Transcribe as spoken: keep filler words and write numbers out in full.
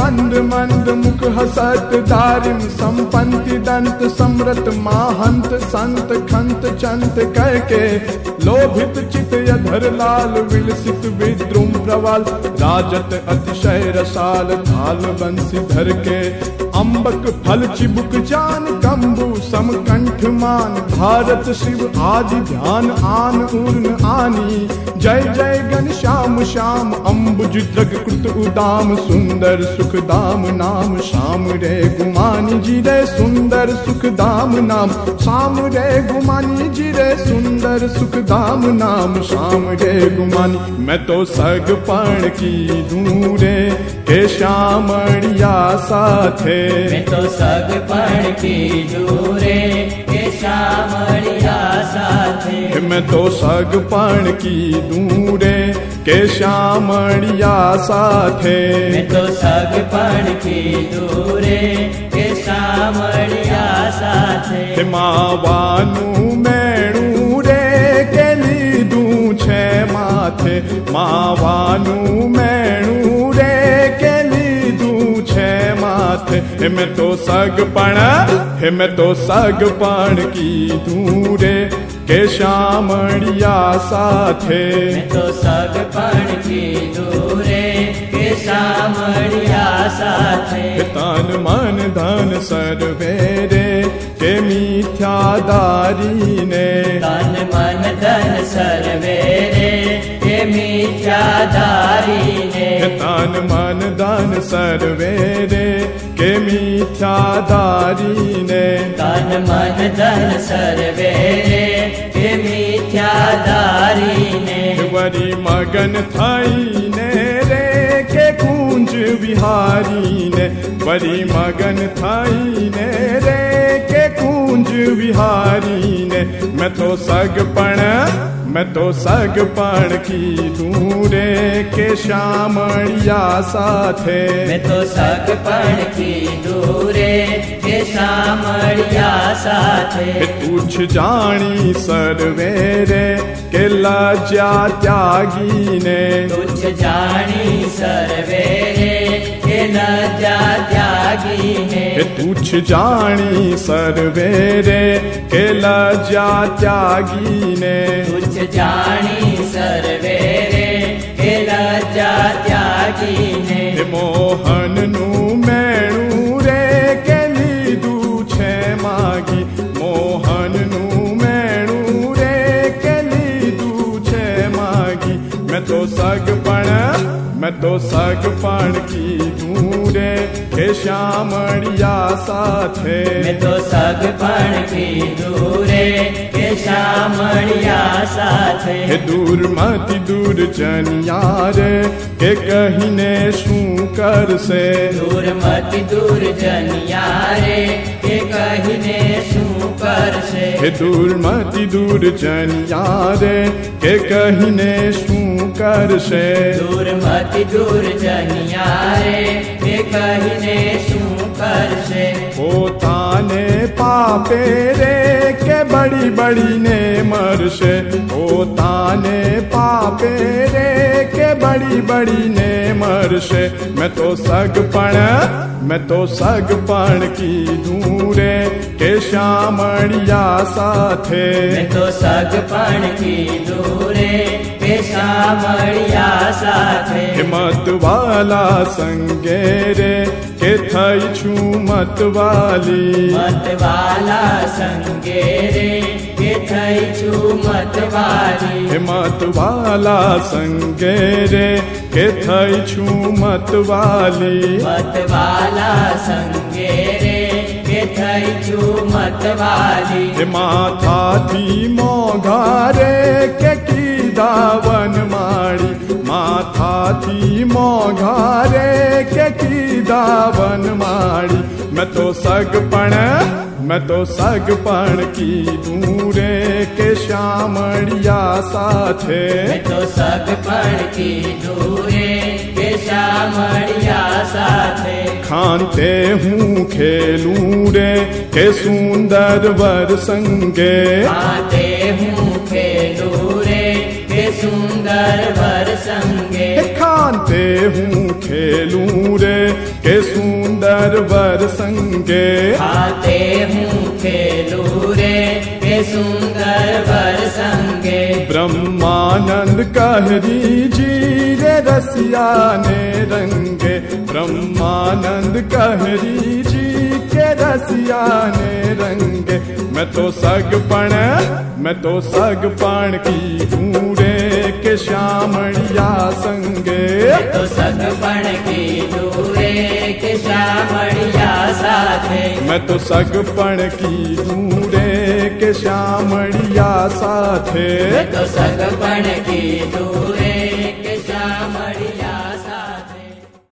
मंद मंद मुख हसत दारिम संपंति दंत समृत माहंत संत खंत चंत करके लोभित चित अधर लाल विलसित विद्रुम प्रवाल राजत अतिशय रसाल थाल बंसी धर के अम्बक फल चिबुक जान कंबु समकंठ मान भारत शिव आदि ध्यान आन पूर्ण आनी जय जय घन श्याम श्याम अम्बुज द्रग कृत उदाम सुंदर सुख दाम नाम श्याम रे गुमानी जी रे सुंदर सुख दाम नाम श्याम रे गुमानी जी रे सुंदर सुख दाम नाम श्याम रे गुमानी मैं तो सग पण की दूरे के श्यामणिया साथे मैं तो सग पण की दूरे के श्यामणिया साथे मैं तो सग पण की दूरे के श्यामणिया साथे मैं तो सग पण की दूरे के श्यामणिया साथे मावानु मेणु रे के लीधू छे माथे मावानु मेणु रे के लीधू छे माथे मैं तो सग पण हे मैं तो सग पण की दूरे के श्यामणिया साथे मैं तो सग पण की दूरे के श्यामणिया साथे तन मन धन सर्वे रे के मिथ्यादारी ने तन मन धन सर्वे रे के मिथ्यादारी ने तन मन धन सर्वे रे के मिथ्यादारी ने तन मन धन सर्वे रे के मिथ्यादारी ने वरी मगन थाई ने रे के कुंज विहारी ने वरी मगन थाई ने रे के कुंज विहारी ने मैं तो सग पण मैं तो सग पण की दूरे के श्यामणिया साथे मैं तो सग पण की दूरे के श्यामणिया साथे तुझ जानी सर्वे रे के लज्जा त्यागी ने तुझ जानी सर्वे रे के लज्जा त्यागी ने तुझ जानी सर्वे रे के लज्जा त्यागी ने तुझ जानी सर्वे रे के लज्जा त्यागी ने मोहन नु मेणु रे के लीधू छे मागी मोहन नु मेणु रे के लीधू छे मागी मैं तो सग पण मैं तो सग पण की दूरे के श्यामणिया साथे मैं तो सग पण की दूरे के श्यामणिया साथे दूर मत दूर जनिया रे के कहीने शू कर से दूर मत दूर जनिया रे के कहीने शू कर से दूर मत दूर जनिया रे के कहीने शू कर से दूर मत दूर जनिया रे के कहीने शू कर से पोताने पापे रे के बड़ी बड़ी ने मरसे पोताने पापे रे के बड़ी बड़ी ने मरसे मैं तो सग पण मैं तो सग पण की दूरे के श्यामणिया साथे मैं तो सग पण की दूरे के श्यामणिया साथे मत वाला संगे रे के थई छू मत वाली मत वाला संगे रे के थई छू मत वाली मत वाला संगे रे के थई छू मत वाली मत वाला संगे रे के थई छू मत वाली माथा थी मोघारे के की दावन माड़ी माथा थी मोघारे के की दावन माड़ी मैं तो सग पण मैं तो सग पण की दूरे के श्यामणिया साथे मैं तो सग पण की दूरे के श्यामणिया साथे खानते हूँ खेलूं रे के सुंदर वर संगे खाते हूँ खेलूं रे के सुंदर वर संगे खानते हूँ खेलूं रे के सुंदर वर संगे। आते हूँ खेलू रे के सुंदर वर संगे। ब्रह्मानंद कहरी जी रे रसिया ने रंगे। ब्रह्मानंद कहरी जी के रसिया ने रंगे। मैं तो सगपण मैं तो सगपण की ढूंढे के श्यामणिया संगे। तो सगपण की दूरे के श्यामणिया साथे। मैं तो सगपण की ढूंढे के श्यामणिया साथे। तो सगपण की दूरे